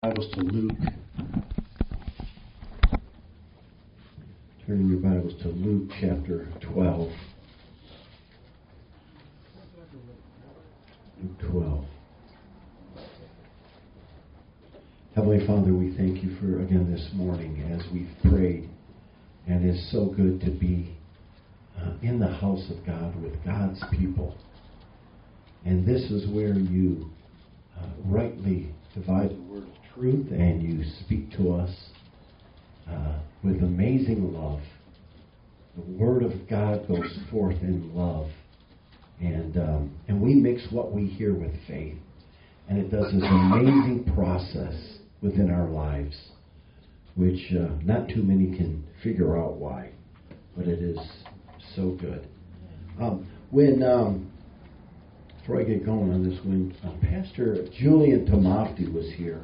Bibles to Luke. Turning your Bibles to Luke chapter 12. Luke 12. Heavenly Father, we thank you for, again, this morning as we've prayed. And it's so good to be in the house of God with God's people. And this is where you rightly divide the word of truth, and you speak to us with amazing love. The Word of God goes forth in love, and we mix what we hear with faith, and it does this amazing process within our lives, which not too many can figure out why, but it is so good. Before I get going on this, when Pastor Julian Tomofty was here,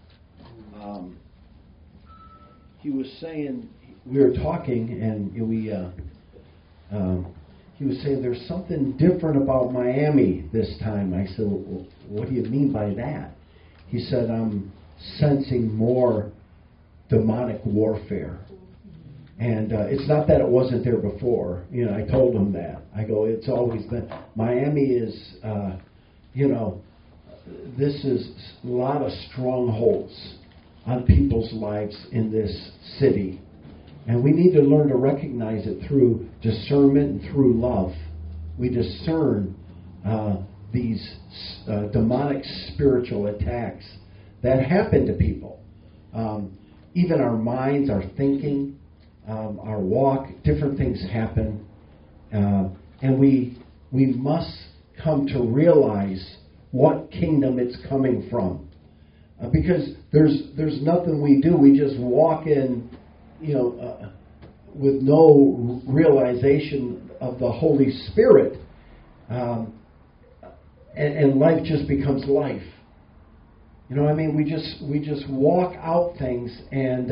he was saying, we were talking, and he was saying there's something different about Miami this time. I said, well, what do you mean by that? He said, I'm sensing more demonic warfare. And it's not that it wasn't there before. I told him that. I go, it's always been. Miami is, this is a lot of strongholds on people's lives in this city. And we need to learn to recognize it through discernment and through love. We discern these demonic spiritual attacks that happen to people. Even our minds, our thinking, our walk, different things happen. And we must come to realize what kingdom it's coming from. Because there's nothing we do. We just walk in, with no realization of the Holy Spirit. And life just becomes life. You know what I mean? We just walk out things, and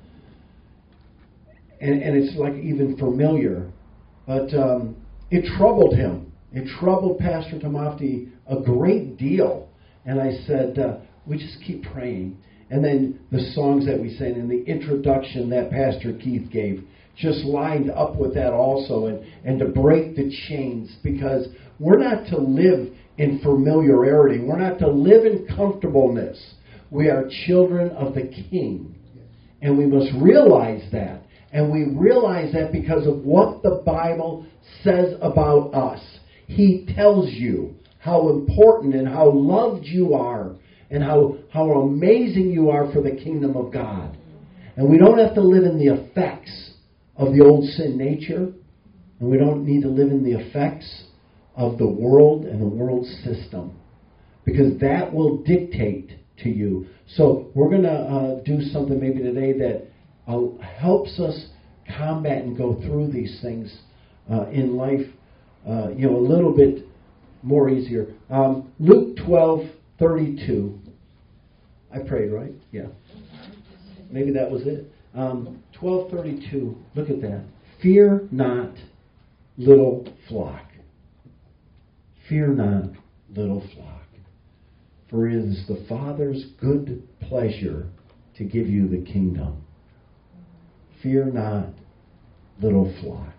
it's like even familiar. But it troubled him. It troubled Pastor Tomofty a great deal. And I said, we just keep praying. And then the songs that we sang and the introduction that Pastor Keith gave just lined up with that also, and to break the chains, because we're not to live in familiarity. We're not to live in comfortableness. We are children of the King. And we must realize that. And we realize that because of what the Bible says about us. He tells you how important and how loved you are, and how amazing you are for the kingdom of God. And we don't have to live in the effects of the old sin nature, and we don't need to live in the effects of the world and the world system, because that will dictate to you. So we're going to do something maybe today that helps us combat and go through these things in life, a little bit more easier. Luke 12:32. I prayed, right? Yeah. Maybe that was it. 12:32. Look at that. Fear not, little flock. Fear not, little flock. For it is the Father's good pleasure to give you the kingdom. Fear not, little flock.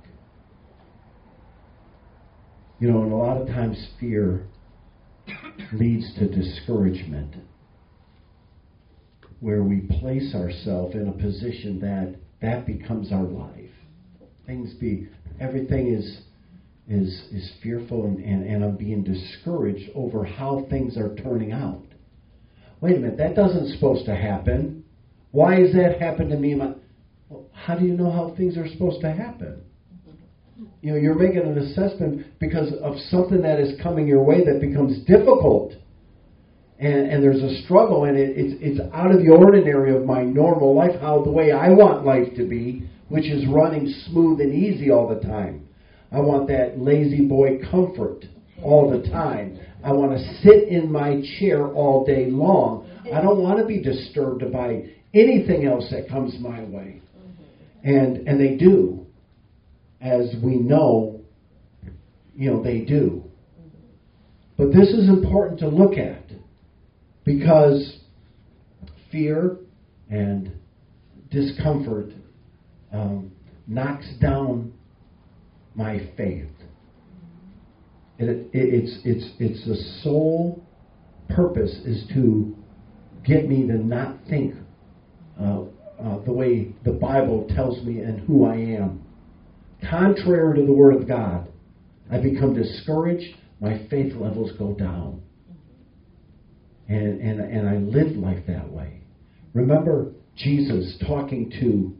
And a lot of times fear leads to discouragement, where we place ourselves in a position that becomes our life. Everything is fearful, and I'm being discouraged over how things are turning out. Wait a minute, that doesn't supposed to happen. Why has that happened to me? Well, how do you know how things are supposed to happen? You're making an assessment because of something that is coming your way that becomes difficult. And there's a struggle, and it's out of the ordinary of my normal life, the way I want life to be, which is running smooth and easy all the time. I want that lazy boy comfort all the time. I want to sit in my chair all day long. I don't want to be disturbed by anything else that comes my way. And they do. As we know, they do. But this is important to look at, because fear and discomfort knocks down my faith. It's the sole purpose is to get me to not think the way the Bible tells me and who I am. Contrary to the Word of God, I become discouraged. My faith levels go down, and I live life that way. Remember Jesus talking to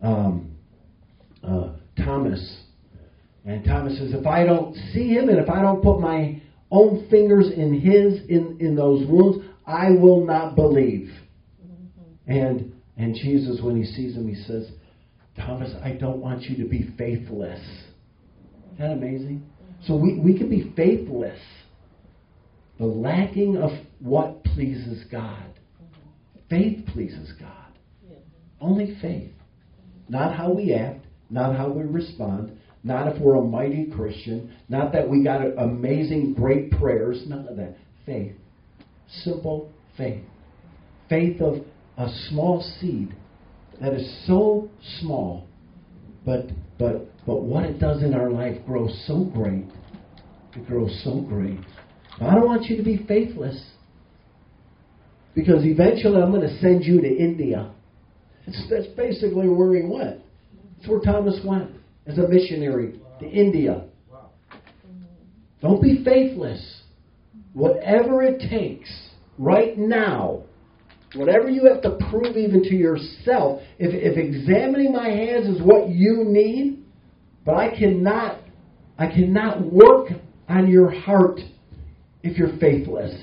Thomas. And Thomas says, if I don't see him and if I don't put my own fingers in those wounds, I will not believe. And Jesus, when he sees him, he says, Thomas, I don't want you to be faithless. Isn't that amazing? So we can be faithless. The lacking of what pleases God. Faith pleases God. Only faith. Not how we act, not how we respond, not if we're a mighty Christian, not that we got amazing, great prayers, none of that. Faith. Simple faith. Faith of a small seed that is so small, but what it does in our life grows so great. It grows so great. I don't want you to be faithless, because eventually I'm going to send you to India. That's basically where he went. That's where Thomas went as a missionary to India. Don't be faithless. Whatever it takes right now, whatever you have to prove even to yourself, if examining my hands is what you need, but I cannot work on your heart if you're faithless.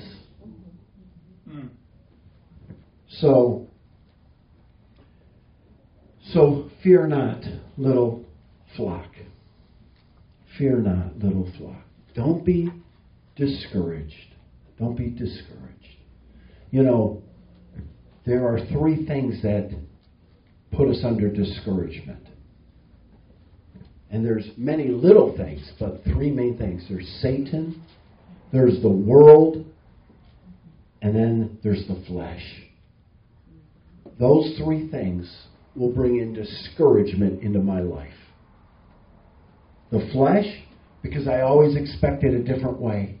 So fear not, little flock. Fear not, little flock. Don't be discouraged. Don't be discouraged. You know, there are 3 things that put us under discouragement. And there's many little things, but 3 main things. There's Satan, there's the world, and then there's the flesh. Those 3 things will bring in discouragement into my life. The flesh, because I always expect it a different way.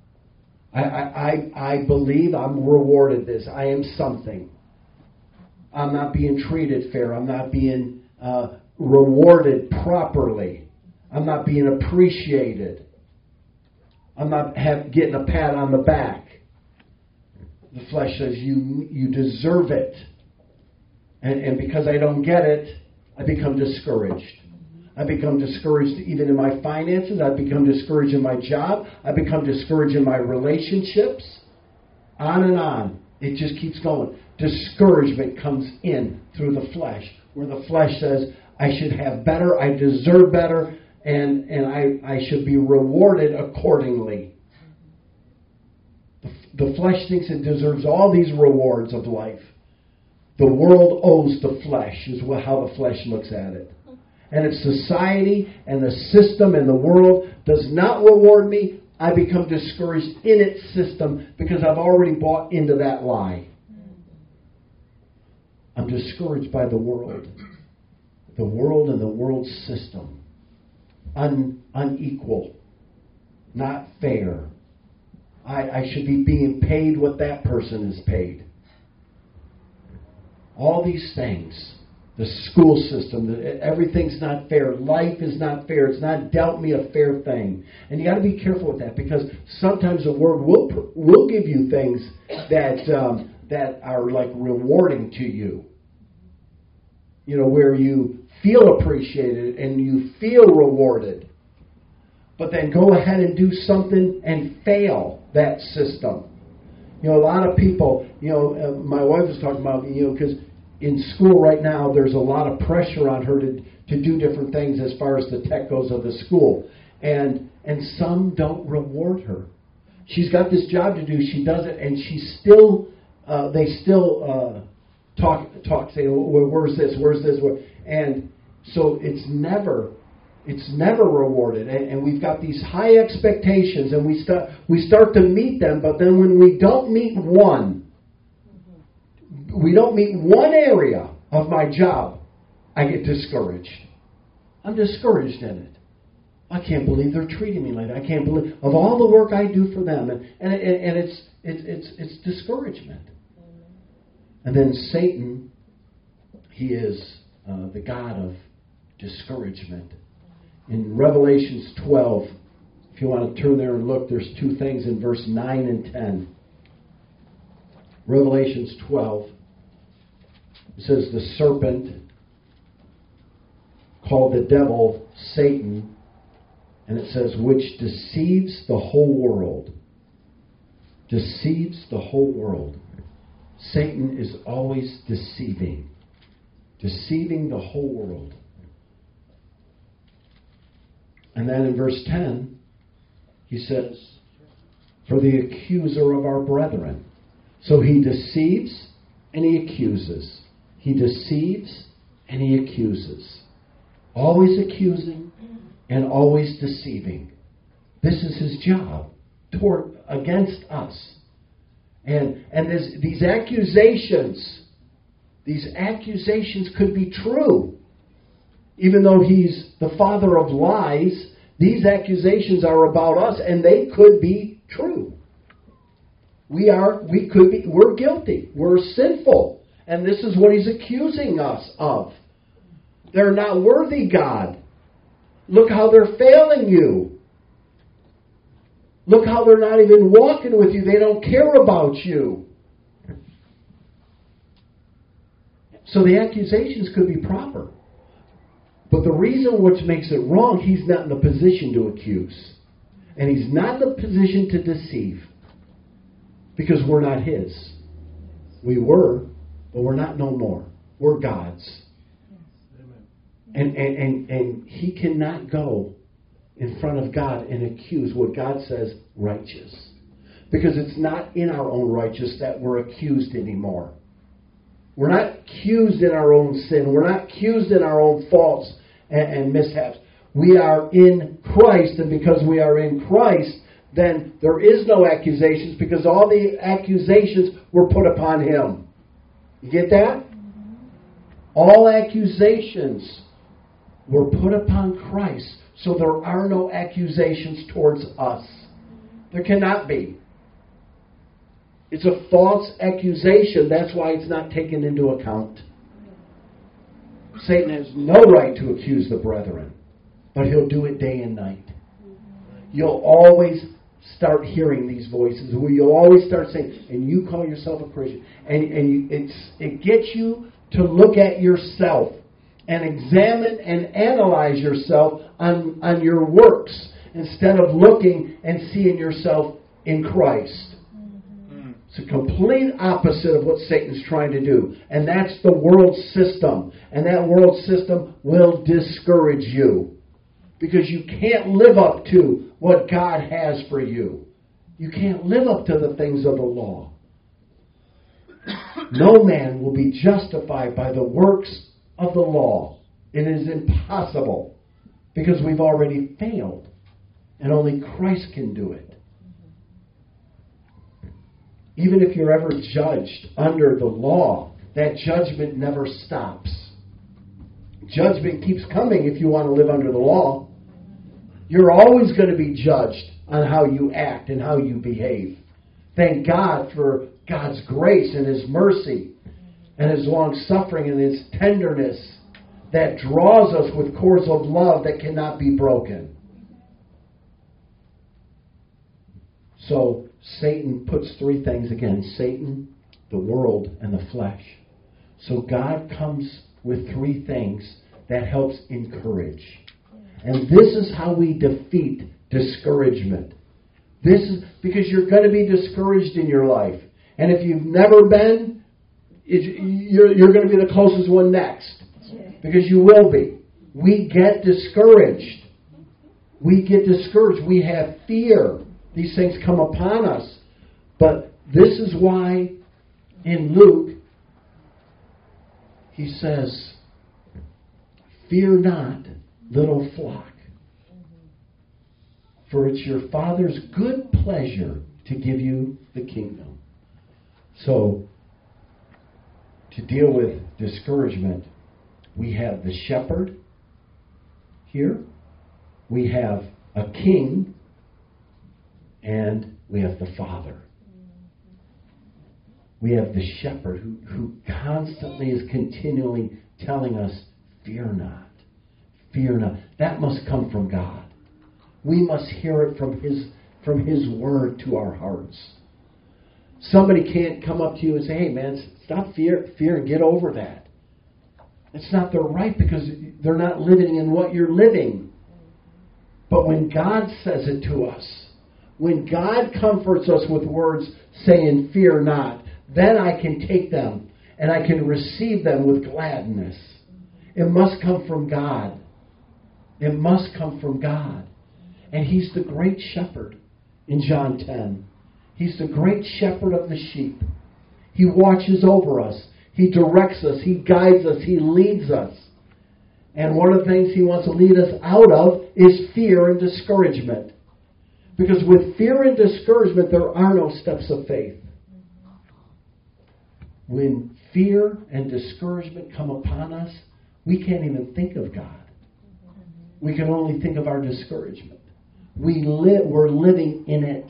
I believe I'm rewarded this. I am something. I'm not being treated fair. I'm not being rewarded properly. I'm not being appreciated. I'm not getting a pat on the back. The flesh says you deserve it. And because I don't get it, I become discouraged. I become discouraged even in my finances. I become discouraged in my job. I become discouraged in my relationships. On and on. It just keeps going. Discouragement comes in through the flesh, where the flesh says, I should have better, I deserve better, and I should be rewarded accordingly. The flesh thinks it deserves all these rewards of life. The world owes the flesh, is how the flesh looks at it. And if society and the system and the world does not reward me, I become discouraged in its system because I've already bought into that lie. I'm discouraged by the world. The world and the world system. Unequal. Not fair. I should be being paid what that person is paid. All these things. The school system, everything's not fair. Life is not fair. It's not dealt me a fair thing. And you got to be careful with that, because sometimes the world will give you things that are like rewarding to you. You know, where you feel appreciated and you feel rewarded. But then go ahead and do something and fail that system. You know, a lot of people, my wife was talking about, because in school right now, there's a lot of pressure on her to do different things as far as the tech goes of the school. And some don't reward her. She's got this job to do, she does it, and they still talk, say, well, where's this? And so it's never rewarded. And we've got these high expectations, and we start to meet them, but then when we don't meet one, we don't meet one area of my job, I get discouraged. I'm discouraged in it. I can't believe they're treating me like that. I can't believe of all the work I do for them, and it's discouragement. And then Satan, he is the god of discouragement. In Revelations 12, if you want to turn there and look, there's two things in verse 9 and 10. Revelations 12, it says the serpent, called the devil, Satan, and it says, which deceives the whole world. Deceives the whole world. Satan is always deceiving. Deceiving the whole world. And then in verse 10, he says, for the accuser of our brethren. So he deceives and he accuses. He deceives and he accuses. Always accusing and always deceiving. This is his job against us. And these accusations could be true. Even though he's the father of lies, these accusations are about us and they could be true. We're guilty. We're sinful. And this is what he's accusing us of. They're not worthy, God. Look how they're failing you. Look how they're not even walking with you. They don't care about you. So the accusations could be proper. But the reason which makes it wrong, he's not in the position to accuse. And he's not in the position to deceive. Because we're not his. We were, but we're not no more. We're God's. And he cannot go in front of God and accuse what God says righteous. Because it's not in our own righteousness that we're accused anymore. We're not accused in our own sin. We're not accused in our own faults and mishaps. We are in Christ, and because we are in Christ, then there is no accusations because all the accusations were put upon him. You get that? All accusations were put upon Christ. So there are no accusations towards us. There cannot be. It's a false accusation. That's why it's not taken into account. Satan has no right to accuse the brethren, but he'll do it day and night. You'll always start hearing these voices. You'll always start saying, and you call yourself a Christian. It gets you to look at yourself and examine and analyze yourself on your works instead of looking and seeing yourself in Christ. It's a complete opposite of what Satan's trying to do. And that's the world system. And that world system will discourage you. Because you can't live up to what God has for you. You can't live up to the things of the law. No man will be justified by the works of the law. It is impossible. Because we've already failed. And only Christ can do it. Even if you're ever judged under the law, that judgment never stops. Judgment keeps coming if you want to live under the law. You're always going to be judged on how you act and how you behave. Thank God for God's grace and His mercy and His long-suffering and His tenderness that draws us with cords of love that cannot be broken. So Satan puts three things again. Satan, the world, and the flesh. So God comes with three things that helps encourage. And this is how we defeat discouragement. This is because you're going to be discouraged in your life. And if you've never been, you're going to be the closest one next. Because you will be. We get discouraged. We get discouraged. We have fear. These things come upon us. But this is why in Luke, he says, "Fear not, little flock, for it's your Father's good pleasure to give you the kingdom." So, to deal with discouragement, we have the shepherd here, we have a king, and we have the father. We have the shepherd who constantly is continually telling us, fear not, fear not. That must come from God. We must hear it from His word to our hearts. Somebody can't come up to you and say, hey man, stop fear and get over that. It's not their right because they're not living in what you're living. But when God says it to us, when God comforts us with words saying, fear not, then I can take them and I can receive them with gladness. It must come from God. It must come from God. And He's the great shepherd in John 10. He's the great shepherd of the sheep. He watches over us. He directs us. He guides us. He leads us. And one of the things He wants to lead us out of is fear and discouragement. Because with fear and discouragement, there are no steps of faith. When fear and discouragement come upon us, we can't even think of God. We can only think of our discouragement. We're living in it.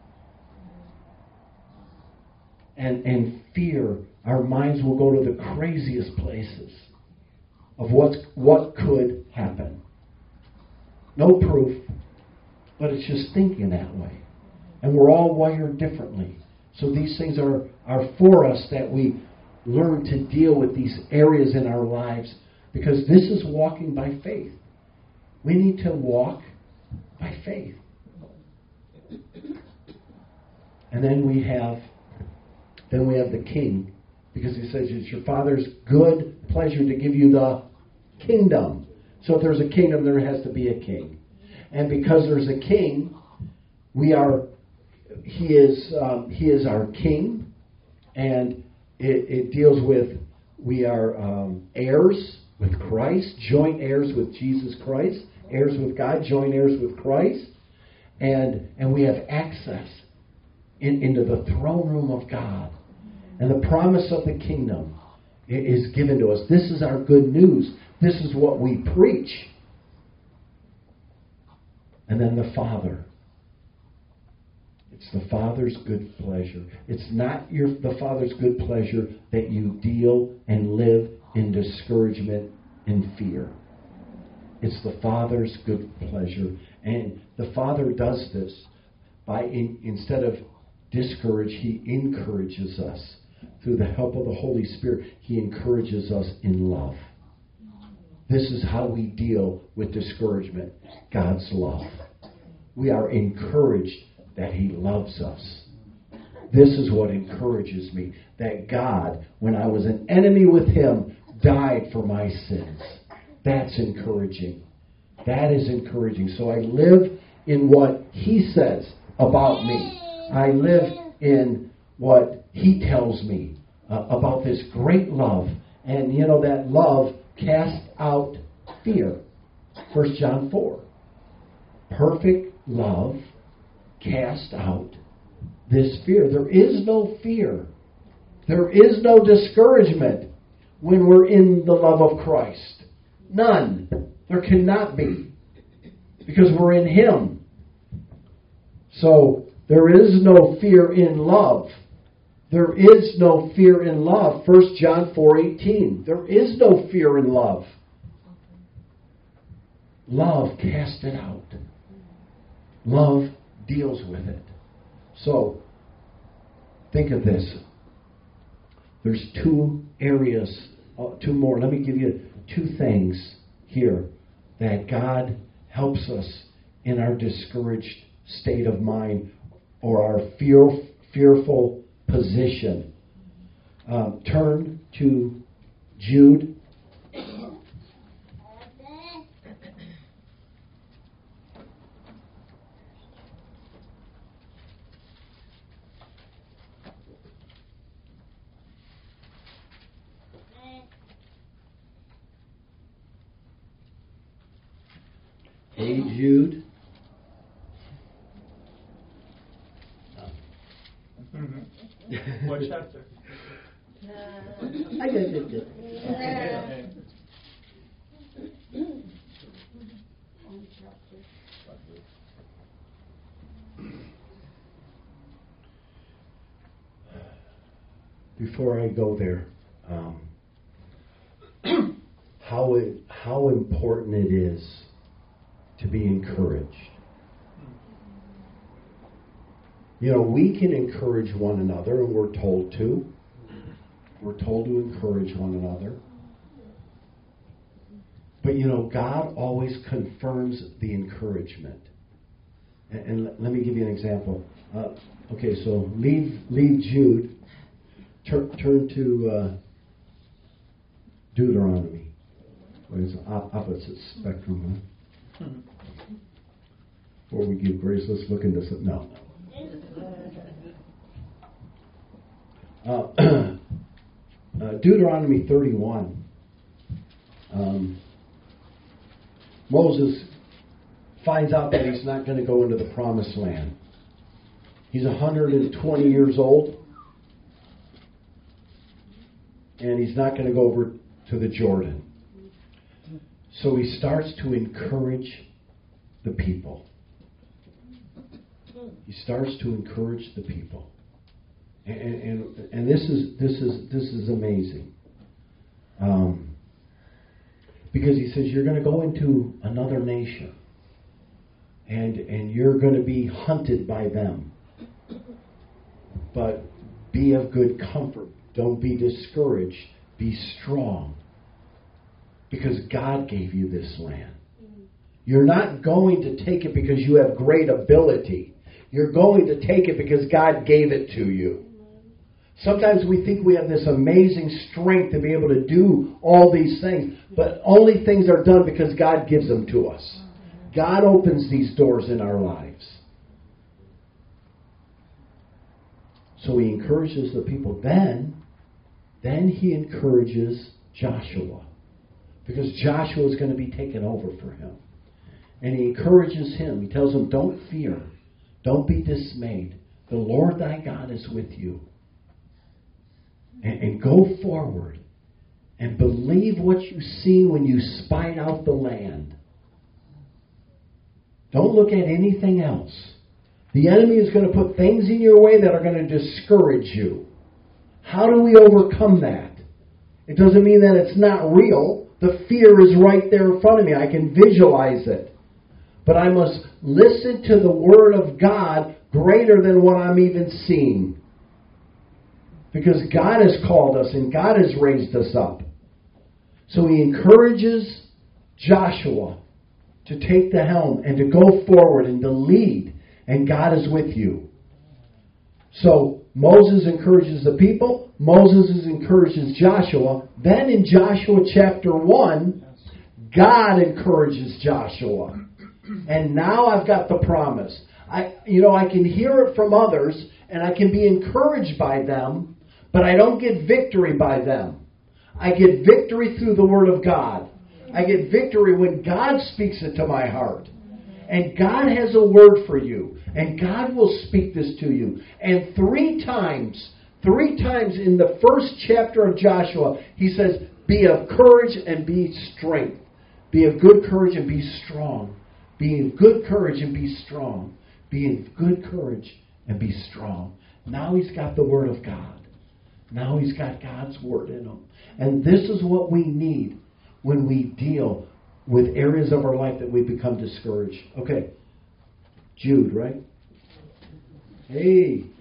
And fear, our minds will go to the craziest places of what could happen. No proof, but it's just thinking that way. And we're all wired differently. So these things are for us that we learn to deal with these areas in our lives, because this is walking by faith. We need to walk by faith. And then we have the king, because He says it's your Father's good pleasure to give you the kingdom. So if there's a kingdom, there has to be a king. And because there's a king, He is our king, and it deals with, we are heirs with Christ, joint heirs with Jesus Christ, heirs with God, joint heirs with Christ, and we have access into the throne room of God. And the promise of the kingdom is given to us. This is our good news. This is what we preach. And then the Father. It's the Father's good pleasure. It's not the Father's good pleasure that you deal and live in discouragement and fear. It's the Father's good pleasure. And the Father does this by, instead of discourage, He encourages us. Through the help of the Holy Spirit, He encourages us in love. This is how we deal with discouragement. God's love. We are encouraged that He loves us. This is what encourages me. That God, when I was an enemy with Him, died for my sins. That's encouraging. That is encouraging. So I live in what He says about me. I live in what He tells me about this great love. And you know, that love casts out fear. 1 John 4. Perfect love casts out this fear. There is no fear. There is no discouragement when we're in the love of Christ. None. There cannot be. Because we're in Him. So there is no fear in love. There is no fear in love. 1 John 4:18. There is no fear in love. Love casts it out. Love deals with it. So, think of this. There's two areas, two more. Let me give you two things here that God helps us in our discouraged state of mind or our fearful position. Turn to Jude. Hey, Jude. What chapter? Before I go there, how important it is to be encouraged. You know, we can encourage one another, and we're told to. We're told to encourage one another. But, you know, God always confirms the encouragement. And let me give you an example. Okay, so leave Jude. Turn to Deuteronomy. It's opposite spectrum, huh? Before we give grace, let's look into this. No. Deuteronomy 31. Moses finds out that he's not going to go into the promised land. He's 120 years old. And he's not going to go over to the Jordan. So he starts to encourage the people. He starts to encourage the people. And this is amazing. Because he says you're going to go into another nation. And you're going to be hunted by them. But be of good comfort. Don't be discouraged. Be strong. Because God gave you this land. You're not going to take it because you have great ability. You're going to take it because God gave it to you. Sometimes we think we have this amazing strength to be able to do all these things. But only things are done because God gives them to us. God opens these doors in our lives. So he encourages the people. Then he encourages Joshua. Because Joshua is going to be taken over for him. And he encourages him. He tells him, don't fear. Don't be dismayed. The Lord thy God is with you. And go forward. And believe what you see when you spied out the land. Don't look at anything else. The enemy is going to put things in your way that are going to discourage you. How do we overcome that? It doesn't mean that it's not real. The fear is right there in front of me. I can visualize it. But I must listen to the Word of God greater than what I'm even seeing. Because God has called us and God has raised us up. So he encourages Joshua to take the helm and to go forward and to lead. And God is with you. So Moses encourages the people. Moses encourages Joshua. Then in Joshua chapter 1, God encourages Joshua. And now I've got the promise. I can hear it from others and I can be encouraged by them, but I don't get victory by them. I get victory through the Word of God. I get victory when God speaks it to my heart. And God has a word for you. And God will speak this to you. And three times in the first chapter of Joshua, he says, be of courage and be strength. Be of good courage and be strong. Be of good courage and be strong. Be of good courage and be strong. Now he's got the Word of God. Now he's got God's Word in him. And this is what we need when we deal with areas of our life that we become discouraged. Okay. Jude, right? Hey.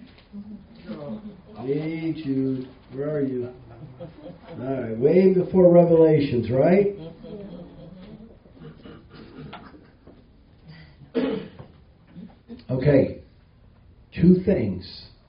Hey, Jude. Where are you? All right. Way before Revelations, right? Okay. Two things.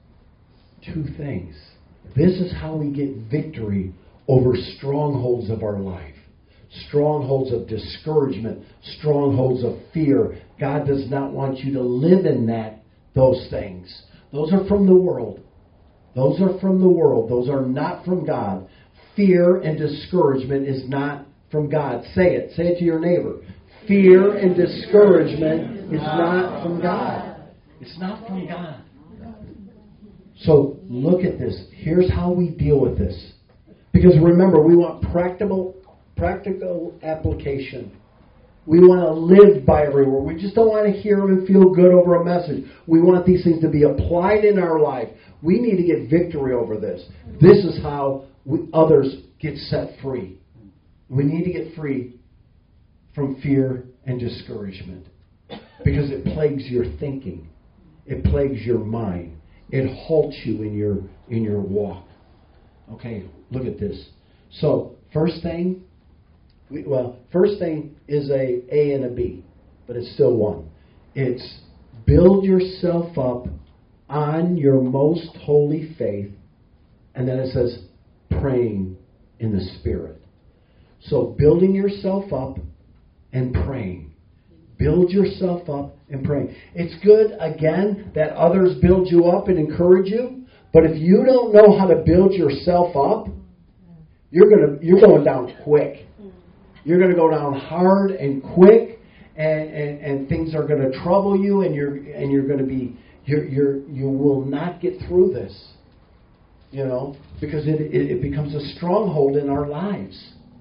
This is how we get victory over strongholds of our life. Strongholds of discouragement, strongholds of fear. God does not want you to live in those things. Those are from the world. Those are from the world. Those are not from God. Fear and discouragement is not from God. Say it. Say it to your neighbor. Fear and discouragement is not from God. It's not from God. So look at this. Here's how we deal with this. Because remember, we want practical application. We want to live by every word. We just don't want to hear them and feel good over a message. We want these things to be applied in our life. We need to get victory over this. This is how others get set free. We need to get free from fear and discouragement. Because it plagues your thinking. It plagues your mind. It halts you in your walk. Okay, look at this. So, first thing is a and a B, but it's still one. It's build yourself up on your most holy faith, and then it says praying in the Spirit. So building yourself up and praying. Build yourself up and praying. It's good, again, that others build you up and encourage you, but if you don't know how to build yourself up, you're going down quick. You're going to go down hard and quick, and things are going to trouble you, and you're going to be you will not get through this, because it becomes a stronghold in our lives.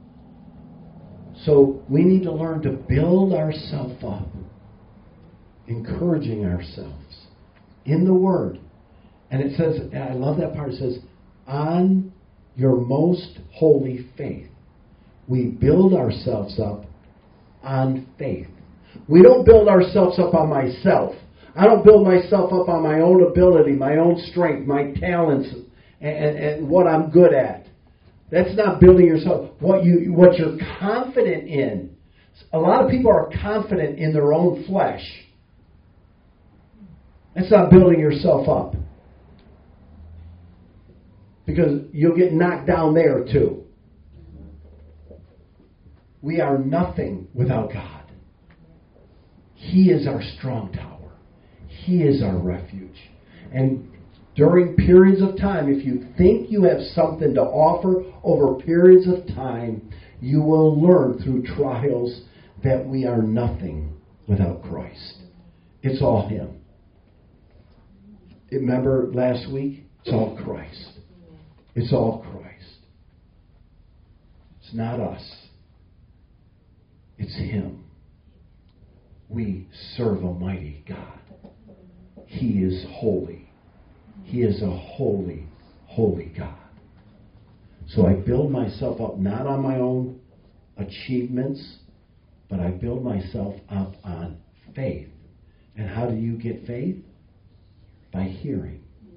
So we need to learn to build ourselves up, encouraging ourselves in the Word. And it says, and I love that part. It says, on your most holy faith. We build ourselves up on faith. We don't build ourselves up on myself. I don't build myself up on my own ability, my own strength, my talents, and what I'm good at. That's not building yourself. What you're confident in. A lot of people are confident in their own flesh. That's not building yourself up. Because you'll get knocked down there too. We are nothing without God. He is our strong tower. He is our refuge. And during periods of time, if you think you have something to offer over periods of time, you will learn through trials that we are nothing without Christ. It's all Him. Remember last week? It's all Christ. It's all Christ. It's not us. It's Him. We serve a mighty God. He is holy. He is a holy, holy God. So I build myself up not on my own achievements, but I build myself up on faith. And how do you get faith? By hearing.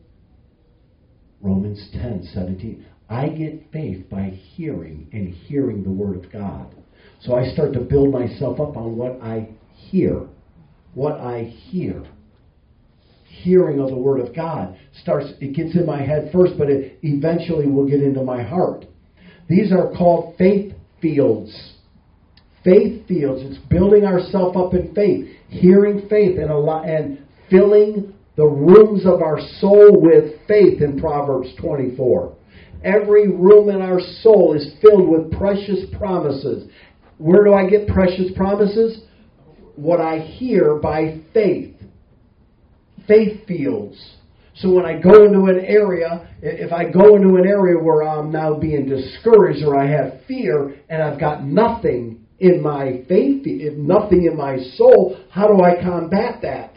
Romans 10:17. I get faith by hearing, and hearing the Word of God. So I start to build myself up on what I hear. What I hear. Hearing of the Word of God it gets in my head first, but it eventually will get into my heart. These are called faith fields. Faith fields. It's building ourselves up in faith, hearing faith, and filling the rooms of our soul with faith in Proverbs 24. Every room in our soul is filled with precious promises. Where do I get precious promises? What I hear by faith. Faith fields. So when I go into an area, if I go into an area where I'm now being discouraged or I have fear and I've got nothing in my faith, nothing in my soul, how do I combat that?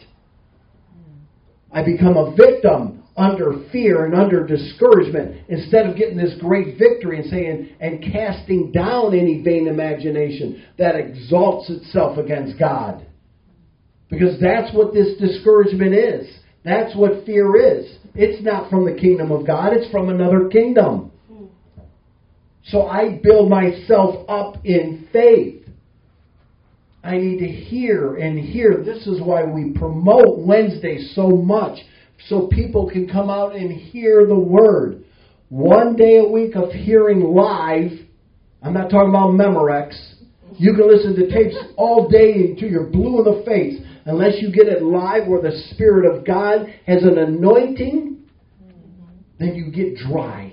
I become a victim under fear and under discouragement instead of getting this great victory and saying and casting down any vain imagination that exalts itself against God. Because that's what this discouragement is. That's what fear is. It's not from the kingdom of God. It's from another kingdom. So I build myself up in faith. I need to hear and hear. This is why we promote Wednesday so much. So people can come out and hear the Word. One day a week of hearing live. I'm not talking about Memorex. You can listen to tapes all day until you're blue in the face. Unless you get it live where the Spirit of God has an anointing, then you get dry.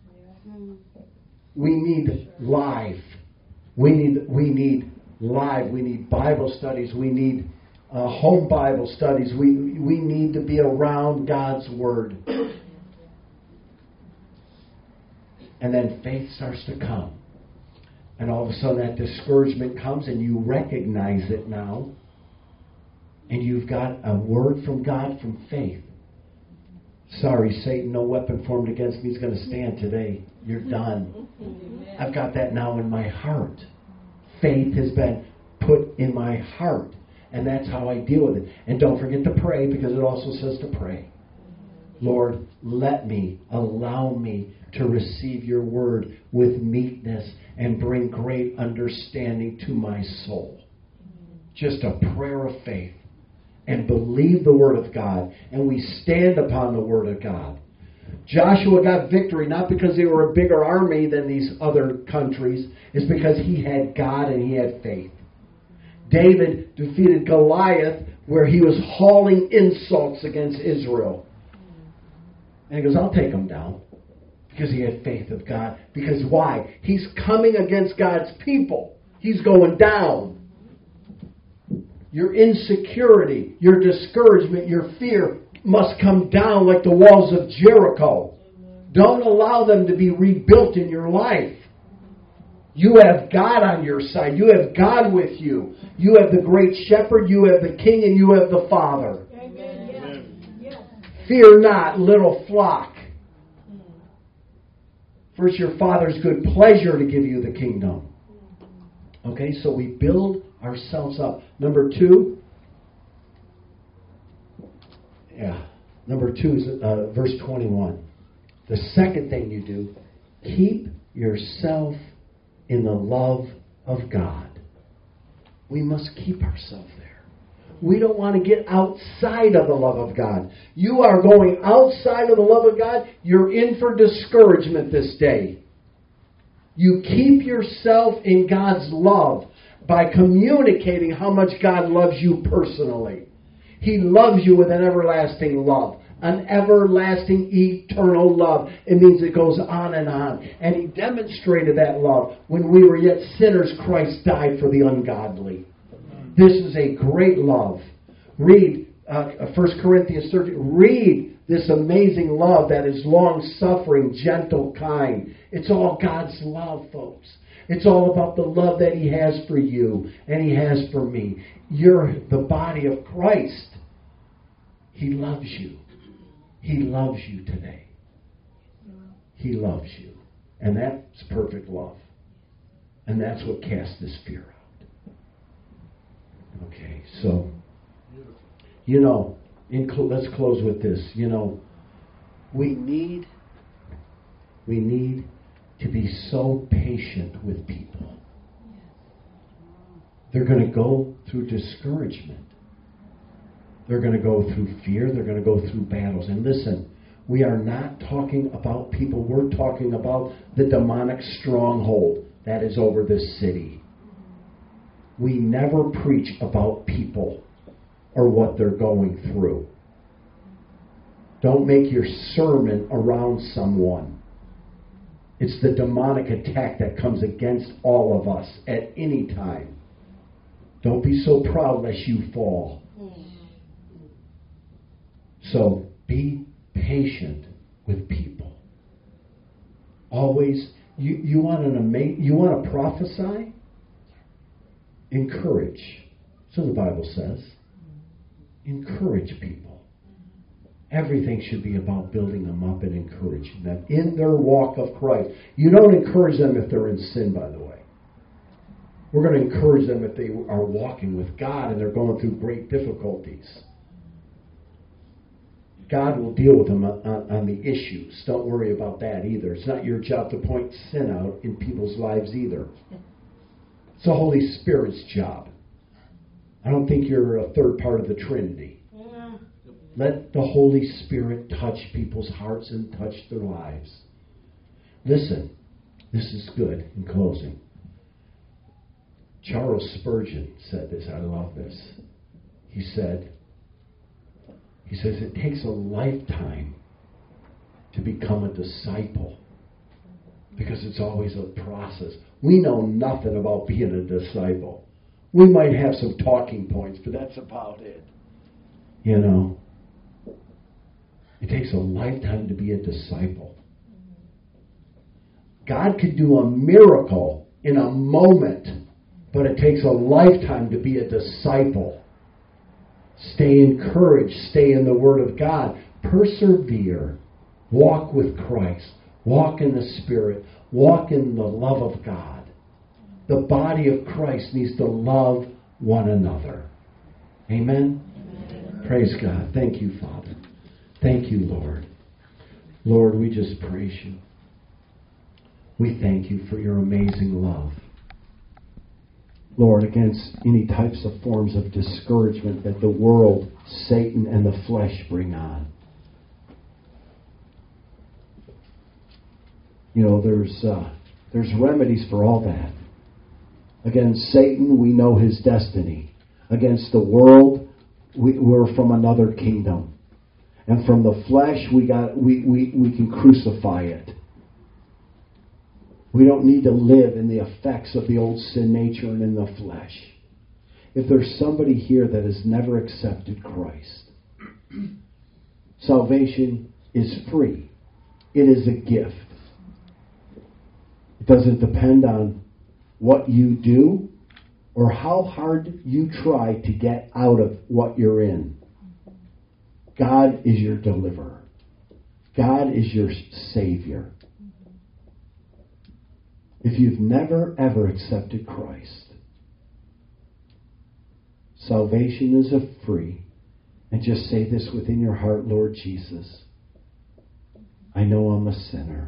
We need live. We need live. We need Bible studies. We need home Bible studies. We need to be around God's Word. And then faith starts to come. And all of a sudden that discouragement comes and you recognize it now. And you've got a word from God from faith. Sorry, Satan, no weapon formed against me is going to stand today. You're done. I've got that now in my heart. Faith has been put in my heart. And that's how I deal with it. And don't forget to pray, because it also says to pray. Lord, allow me to receive your word with meekness and bring great understanding to my soul. Just a prayer of faith. And believe the word of God. And we stand upon the word of God. Joshua got victory not because they were a bigger army than these other countries. It's because he had God and he had faith. David defeated Goliath where he was hauling insults against Israel. And he goes, I'll take him down. Because he had faith of God. Because why? He's coming against God's people. He's going down. Your insecurity, your discouragement, your fear must come down like the walls of Jericho. Don't allow them to be rebuilt in your life. You have God on your side. You have God with you. You have the great shepherd. You have the king, and you have the Father. Amen. Yeah. Fear not, little flock. For it's your Father's good pleasure to give you the kingdom. Okay, so we build ourselves up. Number two is verse 21. The second thing you do, keep yourself in the love of God. We must keep ourselves there. We don't want to get outside of the love of God. You are going outside of the love of God, you're in for discouragement this day. You keep yourself in God's love by communicating how much God loves you personally. He loves you with an everlasting love. An everlasting, eternal love. It means it goes on. And He demonstrated that love. When we were yet sinners, Christ died for the ungodly. This is a great love. Read 1 Corinthians 13. Read this amazing love that is long-suffering, gentle, kind. It's all God's love, folks. It's all about the love that He has for you and He has for me. You're the body of Christ. He loves you. He loves you today. He loves you. And that's perfect love. And that's what casts this fear out. Okay, so, let's close with this. We need to be so patient with people. They're going to go through discouragement. They're going to go through fear. They're going to go through battles. And listen, we are not talking about people. We're talking about the demonic stronghold that is over this city. We never preach about people or what they're going through. Don't make your sermon around someone. It's the demonic attack that comes against all of us at any time. Don't be so proud lest you fall. So be patient with people. Always, you want to prophesy? Encourage. So the Bible says. Encourage people. Everything should be about building them up and encouraging them in their walk of Christ. You don't encourage them if they're in sin, by the way. We're going to encourage them if they are walking with God and they're going through great difficulties. God will deal with them on the issues. Don't worry about that either. It's not your job to point sin out in people's lives either. It's the Holy Spirit's job. I don't think you're a third part of the Trinity. Let the Holy Spirit touch people's hearts and touch their lives. Listen, this is good in closing. Charles Spurgeon said this. I love this. He says it takes a lifetime to become a disciple because it's always a process. We know nothing about being a disciple. We might have some talking points, but that's about it. It takes a lifetime to be a disciple. God could do a miracle in a moment, but it takes a lifetime to be a disciple. Stay encouraged. Stay in the Word of God. Persevere. Walk with Christ. Walk in the Spirit. Walk in the love of God. The body of Christ needs to love one another. Amen? Amen. Praise God. Thank you, Father. Thank you, Lord. Lord, we just praise you. We thank you for your amazing love. Lord, against any types of forms of discouragement that the world, Satan, and the flesh bring on. You know, there's remedies for all that. Against Satan, we know his destiny. Against the world, we're from another kingdom. And from the flesh, we can crucify it. We don't need to live in the effects of the old sin nature and in the flesh. If there's somebody here that has never accepted Christ, salvation is free. It is a gift. It doesn't depend on what you do or how hard you try to get out of what you're in. God is your deliverer. God is your Savior. If you've never, ever accepted Christ, salvation is a free. And just say this within your heart, Lord Jesus, I know I'm a sinner.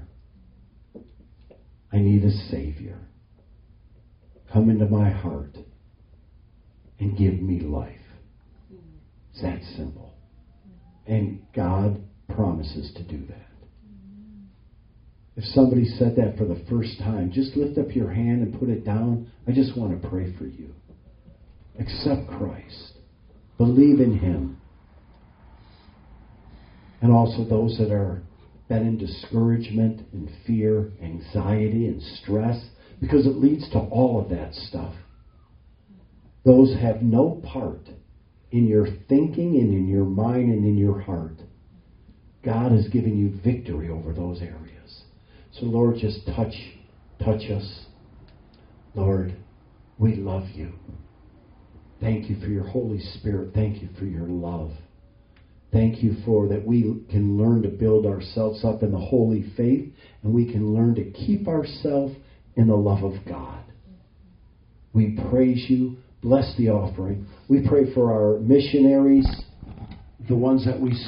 I need a Savior. Come into my heart and give me life. It's that simple. And God promises to do that. If somebody said that for the first time, just lift up your hand and put it down. I just want to pray for you. Accept Christ. Believe in Him. And also those that are been in discouragement and fear, anxiety and stress, because it leads to all of that stuff. Those have no part in your thinking and in your mind and in your heart. God has given you victory over those areas. So Lord, just touch us. Lord, we love you. Thank you for your Holy Spirit. Thank you for your love. Thank you for that we can learn to build ourselves up in the holy faith, and we can learn to keep ourselves in the love of God. We praise you. Bless the offering. We pray for our missionaries, the ones that we